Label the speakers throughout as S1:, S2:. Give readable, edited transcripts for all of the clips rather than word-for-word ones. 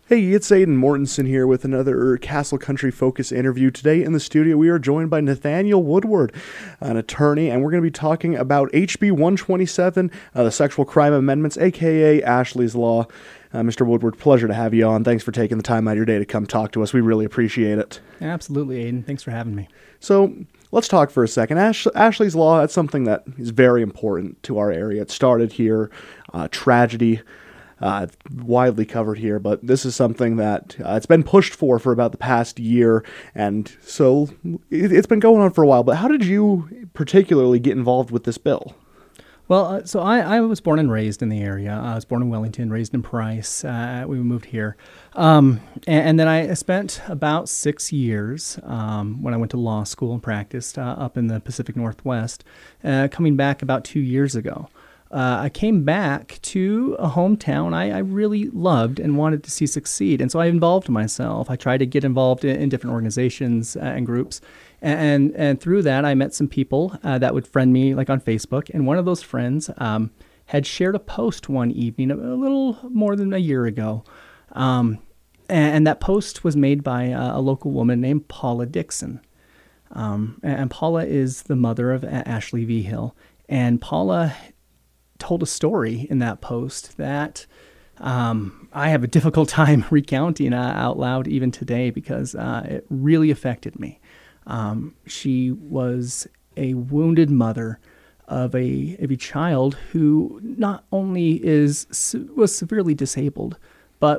S1: Hey, it's Aiden Mortensen here with another Castle Country Focus interview. Today in the studio, we are joined by Nathaniel Woodward, an attorney, and we're going to be talking about HB 127, the Sexual Crime Amendments, aka Ashley's Law. Mr. Woodward, pleasure to have you on. Thanks for taking the time out of your day to come talk to us. We really appreciate it.
S2: Absolutely, Aiden. Thanks for having me.
S1: So let's talk for a second. Ashley's Law, that's something that is very important to our area. It started here, tragedy. Widely covered here, but this is something that it's been pushed for about the past year, and so it's been going on for a while. But how did you particularly get involved with this bill?
S2: Well, so I was born and raised in the area. I was born in Wellington, raised in Price. We moved here. And then I spent about 6 years when I went to law school and practiced up in the Pacific Northwest, coming back about 2 years ago. I came back to a hometown I really loved and wanted to see succeed. And so I involved myself. I tried to get involved in different organizations and groups. And through that, I met some people that would friend me like on Facebook. And one of those friends had shared a post one evening a little more than a year ago. And that post was made by a local woman named Paula Dixon. And Paula is the mother of Ashley V. Hill. And Paula told a story in that post that I have a difficult time recounting out loud even today because it really affected me. She was a wounded mother of a child who not only was severely disabled, but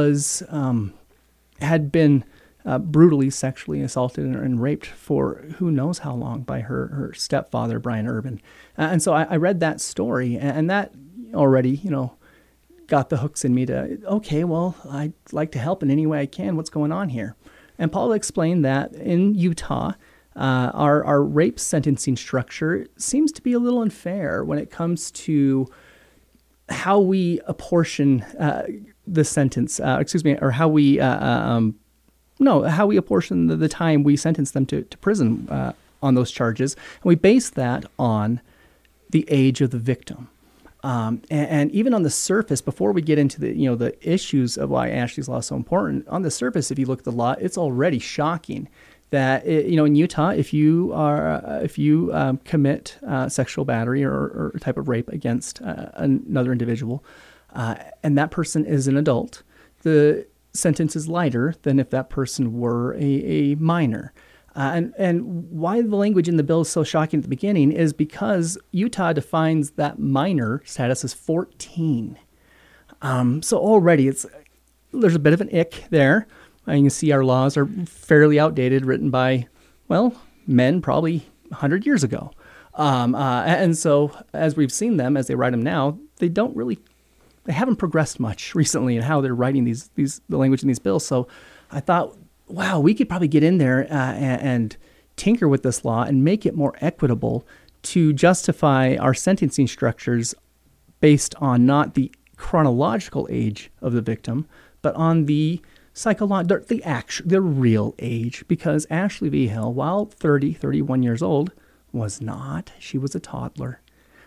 S2: had been brutally sexually assaulted and raped for who knows how long by her stepfather, Brian Urban. And so I read that story, and that already, got the hooks in me to, okay, well, I'd like to help in any way I can. What's going on here? And Paula explained that in Utah, our rape sentencing structure seems to be a little unfair when it comes to how we apportion the sentence, or how we how we apportion the time we sentence them to prison on those charges. And we base that on the age of the victim. And even on the surface, before we get into the issues of why Ashley's Law is so important, on the surface, if you look at the law, it's already shocking that, in Utah, if you commit sexual battery or type of rape against another individual, and that person is an adult, the sentence is lighter than if that person were a minor. And why the language in the bill is so shocking at the beginning is because Utah defines that minor status as 14. So already there's a bit of an ick there. You can see our laws are fairly outdated, written by, men probably 100 years ago. And so as we've seen them, as they write them now, they haven't progressed much recently in how they're writing the language in these bills. So I thought, wow, we could probably get in there and tinker with this law and make it more equitable to justify our sentencing structures based on not the chronological age of the victim, but on the the real age. Because Ashley V. Hill, while 31 years old, was not. She was a toddler.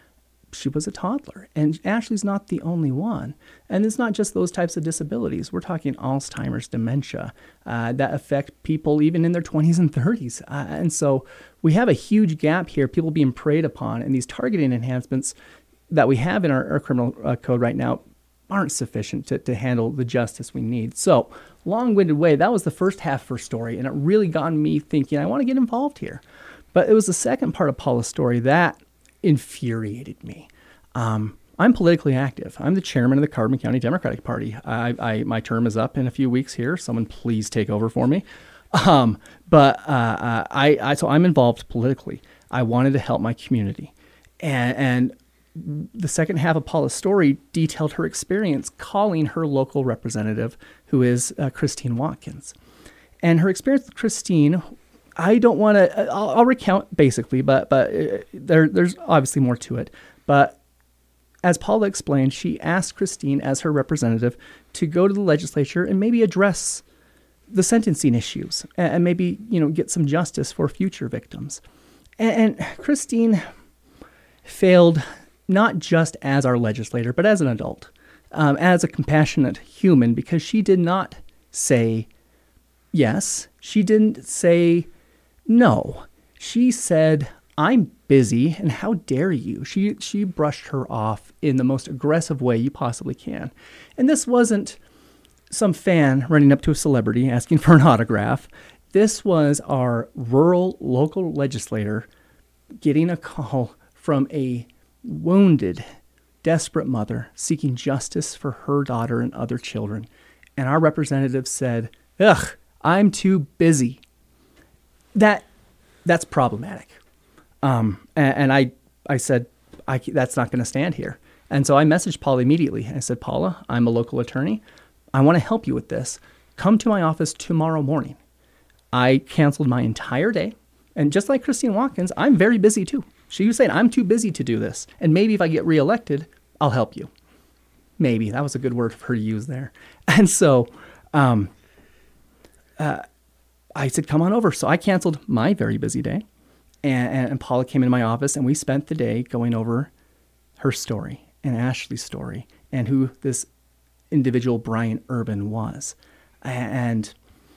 S2: And Ashley's not the only one. And it's not just those types of disabilities. We're talking Alzheimer's, dementia, that affect people even in their 20s and 30s. And so we have a huge gap here, people being preyed upon, and these targeting enhancements that we have in our criminal code right now aren't sufficient to handle the justice we need. So, long-winded way, that was the first half of her story, and it really got me thinking, I want to get involved here. But it was the second part of Paula's story that infuriated me. I'm politically active. I'm the chairman of the Carbon County Democratic Party. My term is up in a few weeks here. Someone please take over for me. So I'm involved politically. I wanted to help my community. And the second half of Paula's story detailed her experience calling her local representative, who is Christine Watkins. And her experience with Christine, I don't want to, I'll recount basically, but there's obviously more to it. But as Paula explained, she asked Christine as her representative to go to the legislature and maybe address the sentencing issues and maybe, get some justice for future victims. And Christine failed not just as our legislator, but as an adult. as a compassionate human, because she did not say yes. She didn't say no. She said, "I'm busy, and how dare you?" She brushed her off in the most aggressive way you possibly can. And this wasn't some fan running up to a celebrity asking for an autograph. This was our rural local legislator getting a call from a wounded, desperate mother seeking justice for her daughter and other children. And our representative said, "Ugh, I'm too busy." That's problematic. And I said, that's not going to stand here. And so I messaged Paula immediately. I said, "Paula, I'm a local attorney. I want to help you with this. Come to my office tomorrow morning." I canceled my entire day. And just like Christine Watkins, I'm very busy too. She was saying, "I'm too busy to do this. And maybe if I get reelected, I'll help you." Maybe. That was a good word for her to use there. And so I said, "Come on over." So I canceled my very busy day. And Paula came into my office, and we spent the day going over her story and Ashley's story and who this individual Brian Urban was. And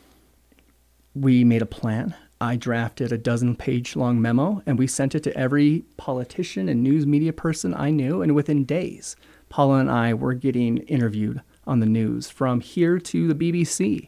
S2: we made a plan. I drafted a 12-page long memo, and we sent it to every politician and news media person I knew. And within days, Paula and I were getting interviewed on the news, from here to the BBC.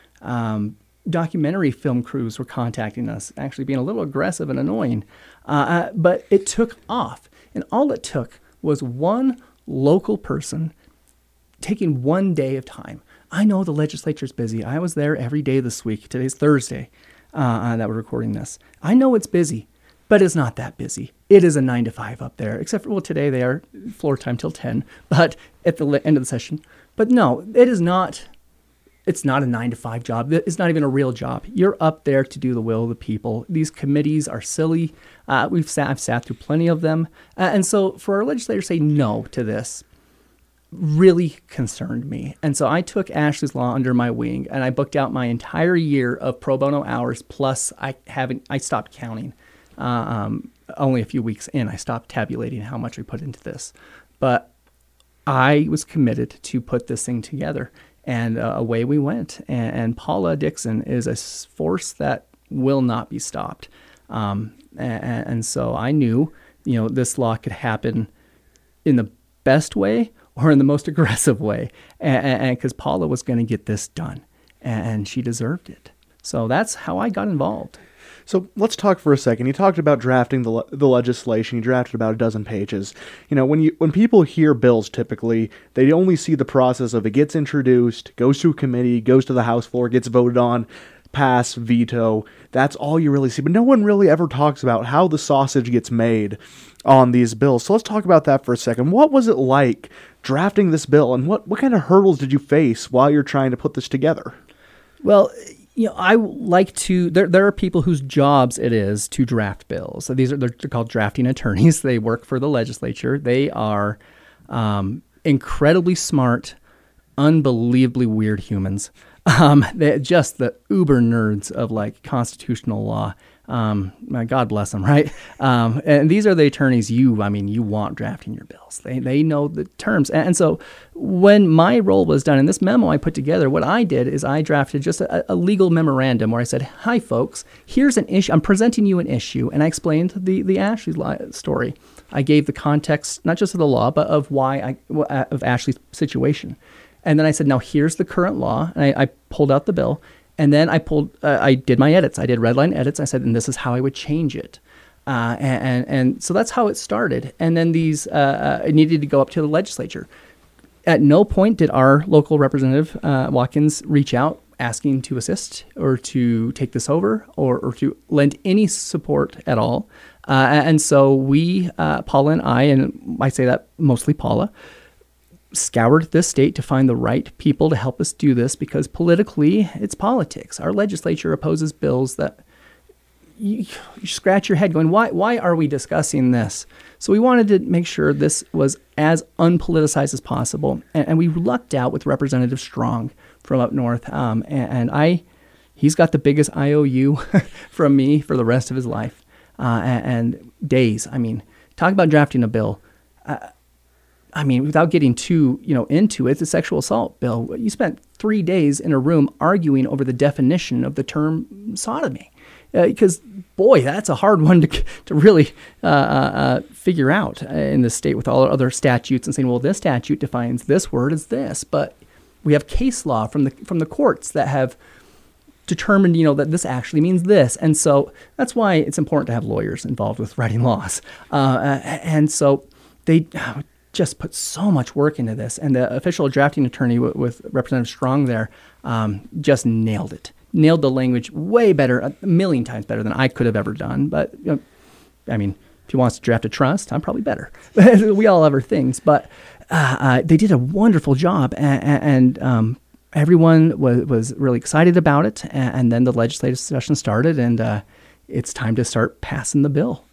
S2: Documentary film crews were contacting us, actually being a little aggressive and annoying. But it took off. And all it took was one local person taking one day of time. I know the legislature's busy. I was there every day this week. Today's Thursday that we're recording this. I know it's busy, but it's not that busy. It is a 9 to 5 up there, except for, well, today they are floor time till 10, but at the end of the session. But no, it is not. It's not a 9 to 5 job. It's not even a real job. You're up there to do the will of the people. These committees are silly. I've sat through plenty of them. And so for our legislators to say no to this really concerned me. And so I took Ashley's Law under my wing, and I booked out my entire year of pro bono hours. Plus I stopped counting. Only a few weeks in, I stopped tabulating how much we put into this. But I was committed to put this thing together. And away we went. And Paula Dixon is a force that will not be stopped. And so I knew, this law could happen in the best way or in the most aggressive way. And because Paula was going to get this done, and she deserved it. So that's how I got involved.
S1: So let's talk for a second. You talked about drafting the legislation. You drafted about 12 pages. When people hear bills, typically they only see the process of it gets introduced, goes to a committee, goes to the House floor, gets voted on, pass, veto. That's all you really see. But no one really ever talks about how the sausage gets made on these bills. So let's talk about that for a second. What was it like drafting this bill, and what kind of hurdles did you face while you're trying to put this together?
S2: Well, I like to, there are people whose jobs it is to draft bills. So they're called drafting attorneys. They work for the legislature. They are incredibly smart, unbelievably weird humans. They're just the uber nerds of constitutional law. God bless them, right? And these are the attorneys you want drafting your bills. They know the terms. And so when my role was done in this memo I put together, what I did is I drafted just a legal memorandum where I said, "Hi, folks, here's an issue. I'm presenting you an issue." And I explained the Ashley story. I gave the context, not just of the law, but of of Ashley's situation. And then I said, "Now here's the current law." And I pulled out the bill. And then I did my edits. I did redline edits. I said, and this is how I would change it. And so that's how it started. And then these it needed to go up to the legislature. At no point did our local representative, Watkins, reach out asking to assist or to take this over or to lend any support at all. And so we, Paula and I say that mostly Paula, scoured this state to find the right people to help us do this, because politically, it's politics. Our legislature opposes bills that you scratch your head going, why are we discussing this? So we wanted to make sure this was as unpoliticized as possible. And we lucked out with Representative Strong from up north. He's got the biggest IOU from me for the rest of his life. And days. Talk about drafting a bill. I mean, without getting too, into it, it's a sexual assault bill. You spent 3 days in a room arguing over the definition of the term sodomy. Because, boy, that's a hard one to really figure out in this state with all other statutes and saying, well, this statute defines this word as this. But we have case law from the courts that have determined, that this actually means this. And so that's why it's important to have lawyers involved with writing laws. And so they just put so much work into this. And the official drafting attorney with Representative Strong there just nailed it. Nailed the language way better, a million times better than I could have ever done. But, I mean, if he wants to draft a trust, I'm probably better. We all have our things. But they did a wonderful job, and everyone was really excited about it. And then the legislative session started, and it's time to start passing the bill.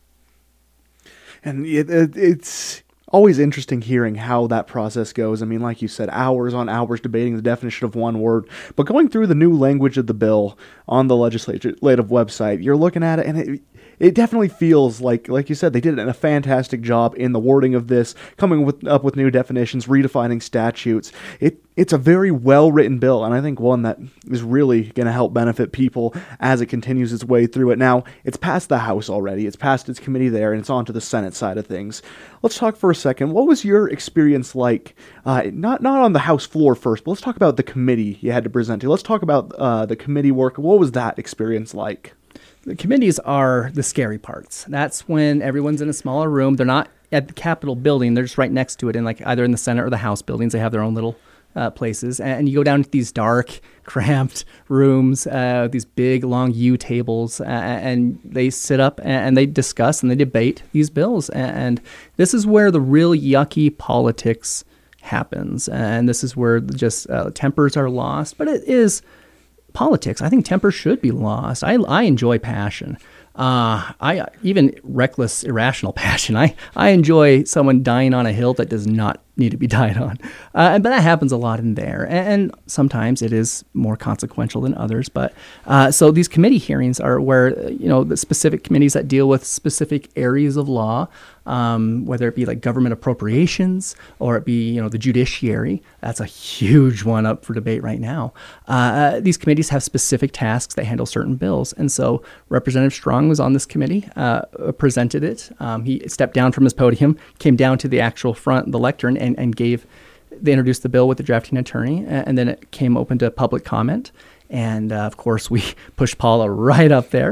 S1: And it's always interesting hearing how that process goes. I mean, like you said, hours on hours debating the definition of one word, but going through the new language of the bill on the legislative website, you're looking at it, and it definitely feels like you said, they did a fantastic job in the wording of this, coming up with new definitions, redefining statutes. It's a very well-written bill, and I think one that is really going to help benefit people as it continues its way through it. Now, it's passed the House already. It's passed its committee there, and it's on to the Senate side of things. Let's talk for a second. What was your experience like, not on the House floor first, but let's talk about the committee you had to present to. Let's talk about the committee work. What was that experience like?
S2: The committees are the scary parts. That's when everyone's in a smaller room. They're not at the Capitol building. They're just right next to it, in either in the Senate or the House buildings. They have their own little places. And you go down to these dark, cramped rooms, these big, long U tables, and they sit up and they discuss and they debate these bills. And this is where the real yucky politics happens. And this is where just tempers are lost. But it is politics. I think temper should be lost. I enjoy passion. I even reckless, irrational passion. I enjoy someone dying on a hill that does not need to be died on. But that happens a lot in there. And sometimes it is more consequential than others. But so these committee hearings are where, the specific committees that deal with specific areas of law, whether it be like government appropriations or it be, the judiciary. That's a huge one up for debate right now. These committees have specific tasks. They handle certain bills. And so Representative Strong was on this committee, presented it. He stepped down from his podium, came down to the actual front, the lectern, and they introduced the bill with the drafting attorney, and then it came open to public comment. And of course, we pushed Paula right up there,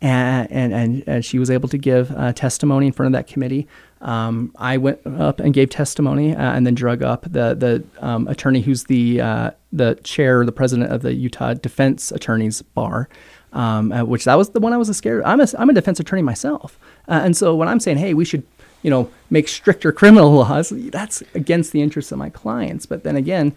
S2: and she was able to give testimony in front of that committee. I went up and gave testimony, and then drug up the attorney who's the chair, the president of the Utah Defense Attorneys Bar, which that was the one I was scared. I'm a defense attorney myself, and so when I'm saying, hey, we should make stricter criminal laws, that's against the interests of my clients. But then again,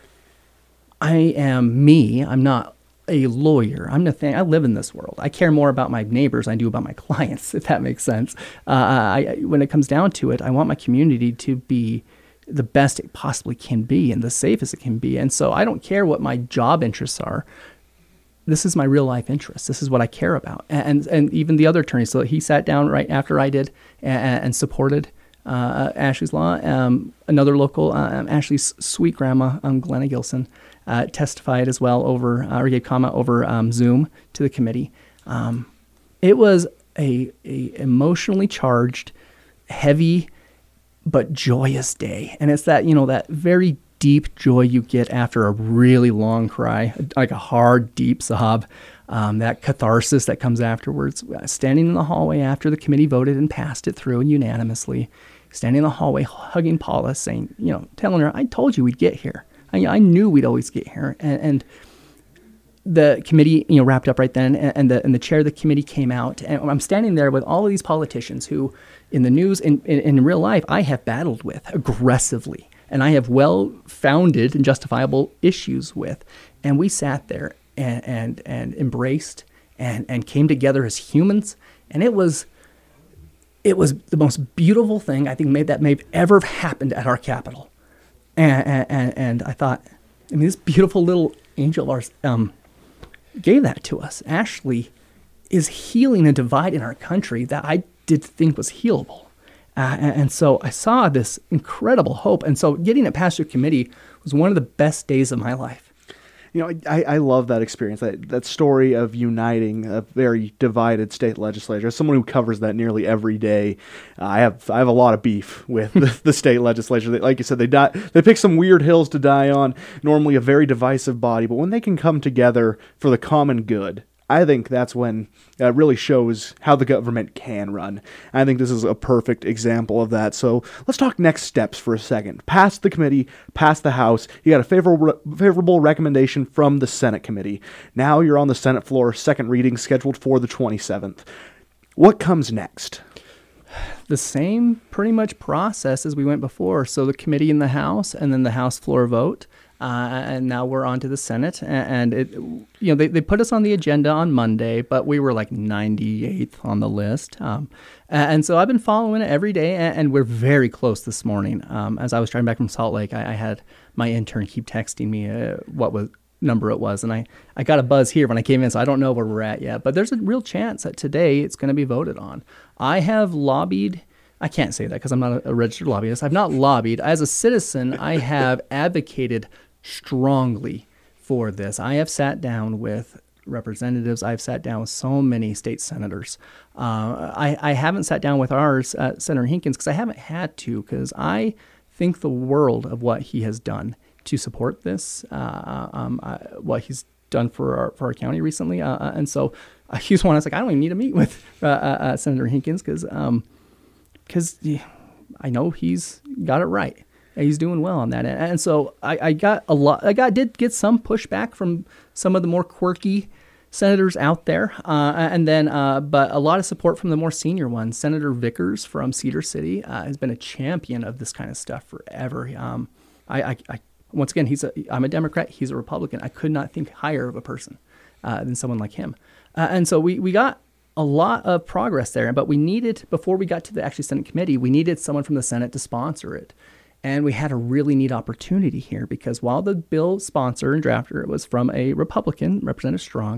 S2: I am me. I'm not a lawyer. I'm Nathaniel. I live in this world. I care more about my neighbors than I do about my clients, if that makes sense. When it comes down to it, I want my community to be the best it possibly can be and the safest it can be. And so I don't care what my job interests are. This is my real life interest. This is what I care about. And even the other attorneys. So he sat down right after I did and supported Ashley's law. Another local, Ashley's sweet grandma, Glenna Gilson, testified as well or gave comment over Zoom to the committee. It was a emotionally charged, heavy, but joyous day. And it's that, that very deep joy you get after a really long cry, like a hard, deep sob, that catharsis that comes afterwards. Standing in the hallway after the committee voted and passed it through and unanimously, standing in the hallway, hugging Paula, saying, telling her, I told you we'd get here. I knew we'd always get here. And the committee, wrapped up right then, and the chair of the committee came out, and I'm standing there with all of these politicians who, in the news, in real life, I have battled with aggressively. And I have well-founded and justifiable issues with. And we sat there and embraced and came together as humans. And it was the most beautiful thing I think may have ever happened at our Capitol. And I thought, this beautiful little angel of ours gave that to us. Ashley is healing a divide in our country that I did think was healable. And so I saw this incredible hope. And so getting it past your committee was one of the best days of my life.
S1: I love that experience, that story of uniting a very divided state legislature. As someone who covers that nearly every day, I have a lot of beef with the state legislature. Like you said, they pick some weird hills to die on, normally a very divisive body, but when they can come together for the common good, I think that's when it really shows how the government can run. I think this is a perfect example of that. So let's talk next steps for a second. Past the committee, past the House, you got a favorable recommendation from the Senate committee. Now you're on the Senate floor, second reading scheduled for the 27th. What comes next?
S2: The same pretty much process as we went before. So the committee in the House and then the House floor vote. And now we're on to the Senate, and they put us on the agenda on Monday, but we were like 98th on the list. And so I've been following it every day, and we're very close this morning. As I was driving back from Salt Lake, I had my intern keep texting me what number it was, and I got a buzz here when I came in, so I don't know where we're at yet. But there's a real chance that today it's going to be voted on. I have lobbied. I can't say that because I'm not a registered lobbyist. I've not lobbied. As a citizen, I have advocated strongly for this. I have sat down with representatives. I've sat down with so many state senators. I haven't sat down with ours, Senator Hinkins, because I haven't had to, because I think the world of what he has done to support this, what he's done for our county recently. And so he was one I was like, I don't even need to meet with Senator Hinkins because I know he's got it right. He's doing well on that. And so I did get some pushback from some of the more quirky senators out there. But a lot of support from the more senior ones. Senator Vickers from Cedar City has been a champion of this kind of stuff forever. Once again, I'm a Democrat. He's a Republican. I could not think higher of a person than someone like him. And so we got a lot of progress there. But we needed, before we got to the actual Senate committee, we needed someone from the Senate to sponsor it. And we had a really neat opportunity here because while the bill sponsor and drafter was from a Republican, Representative Strong,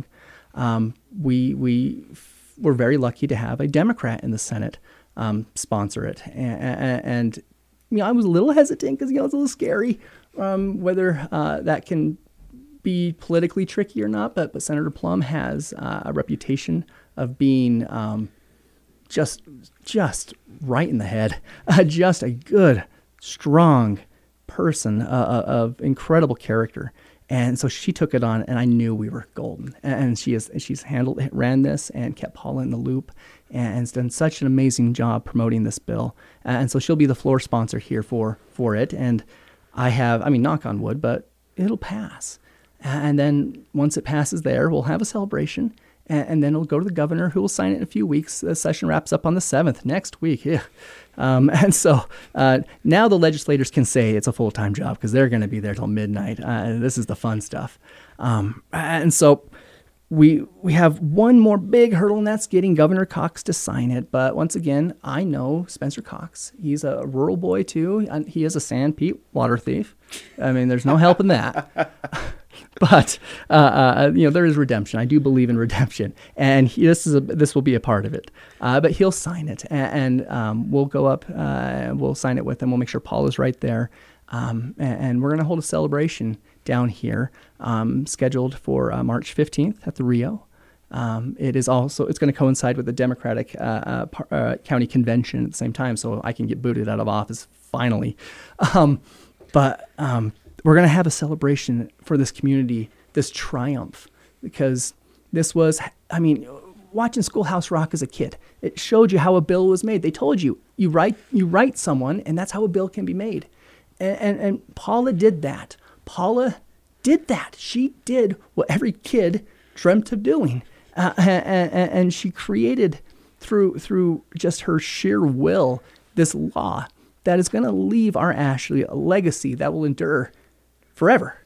S2: we were very lucky to have a Democrat in the Senate sponsor it. And I was a little hesitant because it's a little scary whether that can be politically tricky or not. But Senator Plum has a reputation of being just right in the head, just a good, strong person of incredible character. And so she took it on, and I knew we were golden. And she's ran this and kept Paula in the loop and has done such an amazing job promoting this bill. And so she'll be the floor sponsor here for it. And knock on wood, but it'll pass. And then once it passes there, we'll have a celebration. And then it'll go to the governor, who will sign it in a few weeks. The session wraps up on the 7th, next week. Yeah. And so now the legislators can say it's a full-time job because they're going to be there till midnight. This is the fun stuff. And so we have one more big hurdle, and that's getting Governor Cox to sign it. But once again, I know Spencer Cox. He's a rural boy, too. And he is a Sanpete water thief. There's no help in that. But there is redemption. I do believe in redemption, and this will be a part of it. But he'll sign it, and we'll go up and we'll sign it with him. We'll make sure Paul is right there, and we're going to hold a celebration down here, scheduled for March 15th at the Rio. It's going to coincide with the Democratic county convention at the same time, so I can get booted out of office finally. We're going to have a celebration for this community, this triumph, because this was, watching Schoolhouse Rock as a kid, it showed you how a bill was made. They told you write someone, and that's how a bill can be made. And Paula did that. She did what every kid dreamt of doing. And she created, through just her sheer will, this law that is going to leave our Ashley a legacy that will endure forever.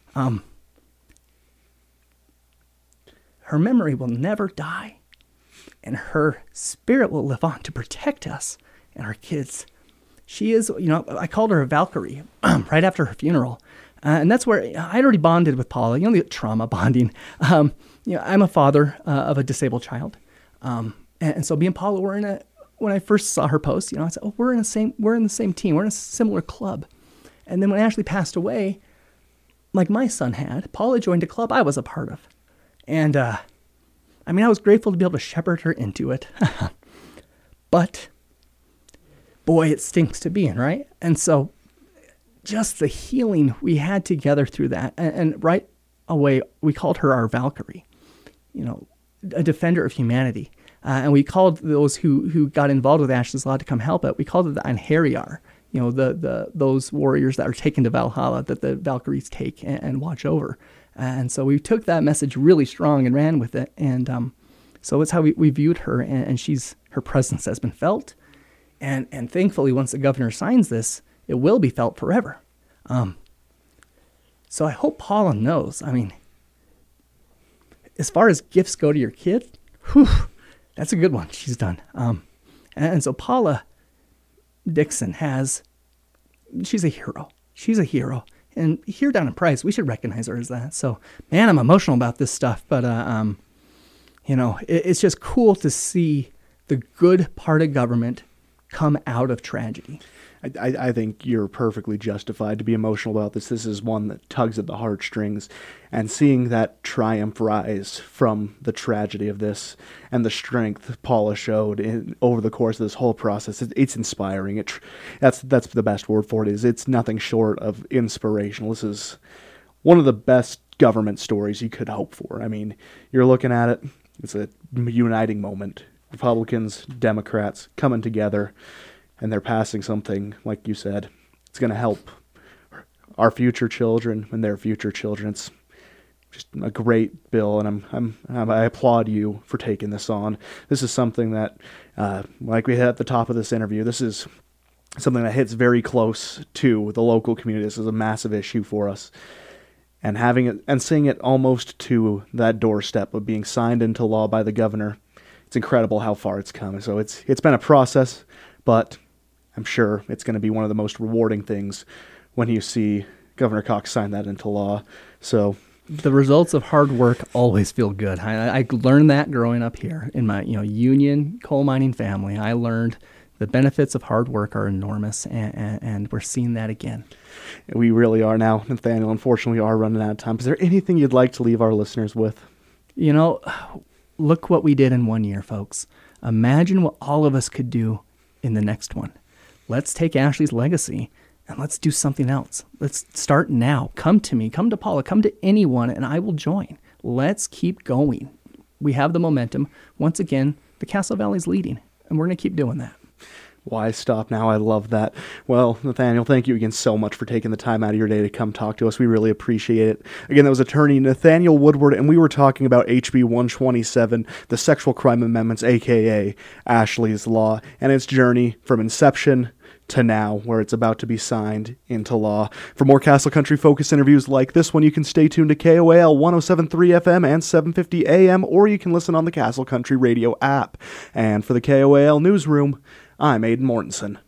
S2: Her memory will never die, and her spirit will live on to protect us and our kids. She is, I called her a Valkyrie right after her funeral. And that's where I'd already bonded with Paula, the trauma bonding. I'm a father of a disabled child. And so me and Paula were in when I first saw her post, I said, "Oh, we're in the same team. We're in a similar club." And then when Ashley passed away, like my son had, Paula joined a club I was a part of. And, I was grateful to be able to shepherd her into it. But, boy, it stinks to be in, right? And so, just the healing we had together through that. And right away, we called her our Valkyrie, a defender of humanity. And we called those who got involved with Ashley's Law to come help it, we called it the Einherjar, those warriors that are taken to Valhalla that the Valkyries take and watch over. And so we took that message really strong and ran with it. And so it's how we viewed her. And her presence has been felt. And thankfully, once the governor signs this, it will be felt forever. So I hope Paula knows. As far as gifts go to your kid, that's a good one she's done. And so Paula Dixon she's a hero. She's a hero. And here down in Price, we should recognize her as that. So, man, I'm emotional about this stuff. But, it's just cool to see the good part of government come out of tragedy.
S1: I think you're perfectly justified to be emotional about this. This is one that tugs at the heartstrings, and seeing that triumph rise from the tragedy of this and the strength Paula showed over the course of this whole process, it's inspiring. That's the best word for it. It's nothing short of inspirational. This is one of the best government stories you could hope for. You're looking at it. It's a uniting moment. Republicans, Democrats coming together. And they're passing something, like you said, it's going to help our future children and their future children. It's just a great bill, and I applaud you for taking this on. This is something that, like we had at the top of this interview, this is something that hits very close to the local community. This is a massive issue for us. And having it and seeing it almost to that doorstep of being signed into law by the governor, it's incredible how far it's come. So it's been a process, but I'm sure it's going to be one of the most rewarding things when you see Governor Cox sign that into law. So
S2: the results of hard work always feel good. I learned that growing up here in my union coal mining family. I learned the benefits of hard work are enormous, and we're seeing that again.
S1: We really are now, Nathaniel. Unfortunately, we are running out of time. Is there anything you'd like to leave our listeners with?
S2: Look what we did in 1 year, folks. Imagine what all of us could do in the next one. Let's take Ashley's legacy and let's do something else. Let's start now. Come to me, come to Paula, come to anyone, and I will join. Let's keep going. We have the momentum. Once again, the Castle Valley's leading, and we're going to keep doing that.
S1: Why stop now? I love that. Well, Nathaniel, thank you again so much for taking the time out of your day to come talk to us. We really appreciate it. Again, that was attorney Nathaniel Woodward, and we were talking about HB 127, the Sexual Crime Amendments, a.k.a. Ashley's Law, and its journey from inception to now, where it's about to be signed into law. For more Castle Country Focus interviews like this one, you can stay tuned to KOAL 107.3 FM and 750 AM, or you can listen on the Castle Country Radio app. And for the KOAL Newsroom, I'm Aidan Mortensen.